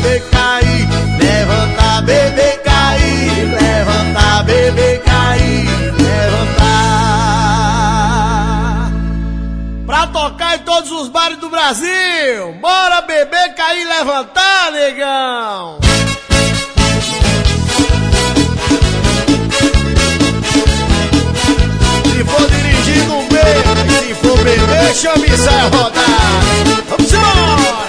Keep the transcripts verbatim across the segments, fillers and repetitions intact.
bebê, cair. Levanta, bebê, cair. Levanta, bebê, cair. Levantar. Pra tocar em todos os bares do Brasil. Bora, bebê, cair, levantar, negão. Se for dirigindo um beijo, se for beber, chame e sai rodar. Vamos embora!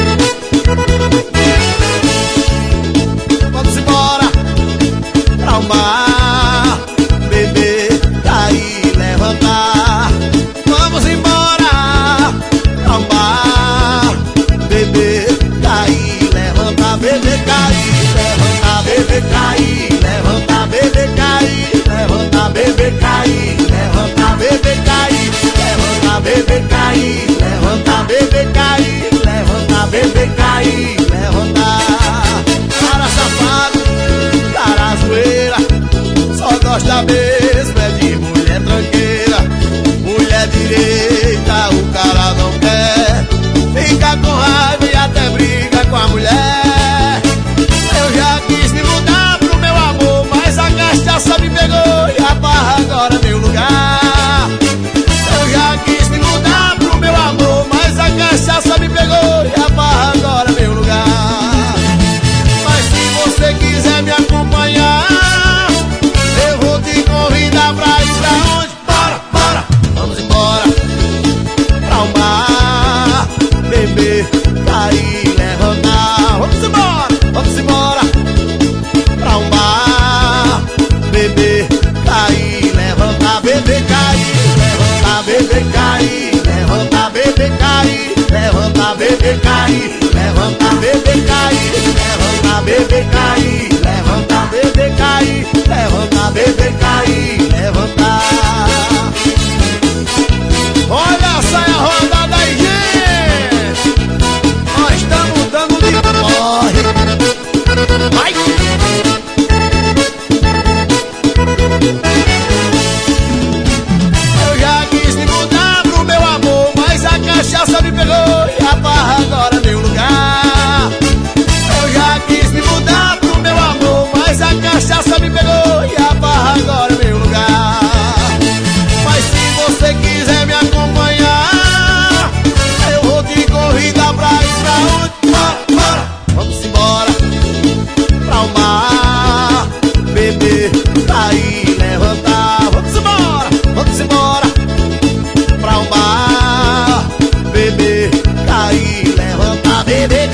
Vamos embora pra o mar, beber, cair, levantar. Vamos embora pra o mar, beber, cair, levantar, beber, cair, levantar, beber, cair, levantar, beber, cair, levantar, beber, cair, levantar, beber, cair, levantar, beber, cair, levantar, beber, cair, levantar, beber, cair, levantar. Cara safado, cara zoeira, só gosta mesmo é de mulher tranqueira. Mulher direita o cara não quer, fica com raiva e até briga com a mulher. Eu já quis me mudar pro meu amor, mas a cachaça me pegou e a barra agora é meu lugar. Eu já quis me mudar pro meu amor, mas a cachaça me pegou e a barra agora é meu lugar. Mas se você quiser me acompanhar, eu vou te convidar pra ir pra onde? Bora, bora, vamos embora pra o mar, beber, cair, levantar. Vamos embora, vamos embora pra o mar, beber, cair, levantar, beber, cair, levantar, beber, cair, levantar, beber, cair, levantar, beber, cair, levantar, beber, cair, levantar, beber, cair, levantar, beber, cair, levantar, beber, cair, levantar. Olha a saia rodada aí, gente. Nós estamos dando de corre. Vai! Eu já quis me mudar pro meu amor, mas a cachaça me pegou e a barra agora é meu lugar. Eu já quis me mudar pro meu amor, mas a cachaça me pegou e a barra agora é meu lugar. Mas se você quiser me acompanhar, eu vou te convidar pra ir pra onde? Bora, bora, vamos embora pra o mar, beber, cair, levantar. Vamos embora, vamos embora pra o mar, beber, cair, levantar, beber.